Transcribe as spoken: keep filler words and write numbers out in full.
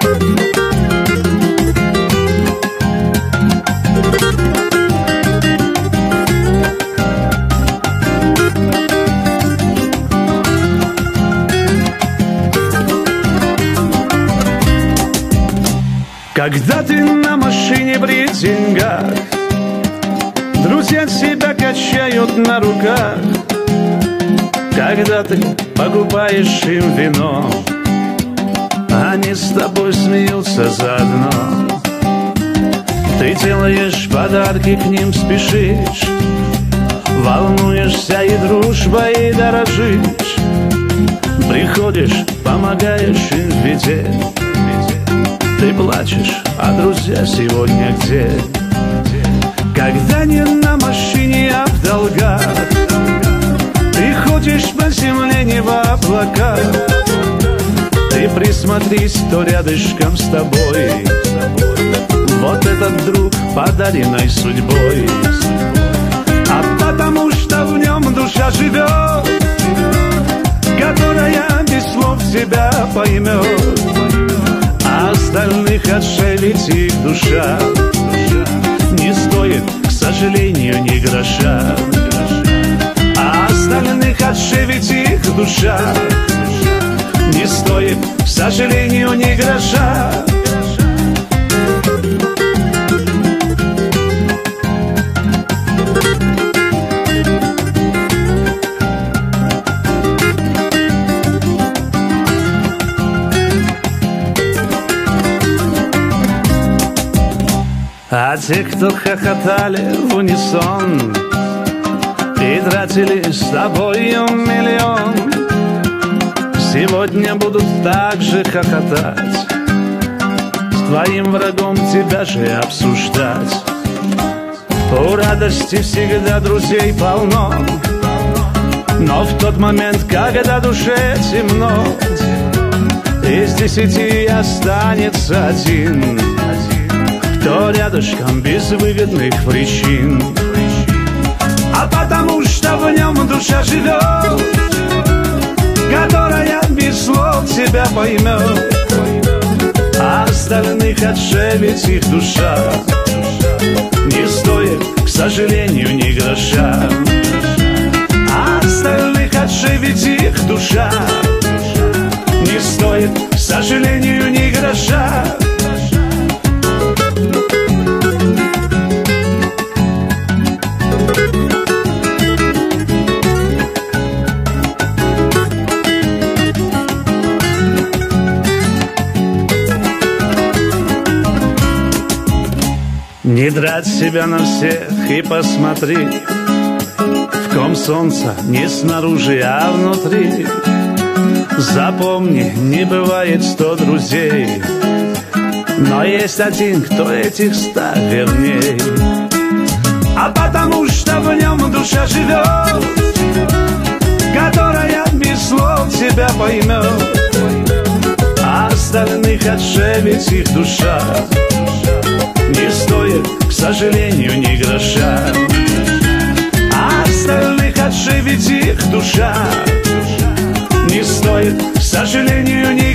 Когда ты на машине при деньгах, друзья тебя качают на руках. Когда ты покупаешь им вино, они с тобой смеются заодно. Ты делаешь подарки, к ним спешишь, волнуешься и дружбой дорожишь. Приходишь, помогаешь им в беде. Ты плачешь, а друзья сегодня где? Когда не на машине, а в долгах, ты ходишь по земле, не в облаках. Ты присмотрись, кто рядышком с тобой. Вот этот друг, подаренной судьбой. А потому что в нем душа живет, которая без слов тебя поймет. А остальных отшелить их душа не стоит, к сожалению, ни гроша. А остальных отшевить их душа не стоит, к сожалению, ни гроша. А те, кто хохотали в унисон и тратили с тобою миллион, сегодня будут так же хохотать, с твоим врагом тебя же обсуждать. У радости всегда друзей полно, но в тот момент, когда душе темно, из десяти останется один, кто рядышком без выгодных причин. А потому что в нем душа живет, которая без слов тебя поймет. А остальных отшелить их душа не стоит, к сожалению, ни гроша. А остальных отшелить их душа не стоит, к сожалению, ни гроша. Не драть себя на всех и посмотри, в ком солнце не снаружи, а внутри. Запомни, не бывает сто друзей, но есть один, кто этих ста верней. А потому что в нем душа живет, которая без слов тебя поймет. А остальных отшелить их душа не стоит, к сожалению, ни гроша. А остальных отшевить их душа не стоит, к сожалению, ни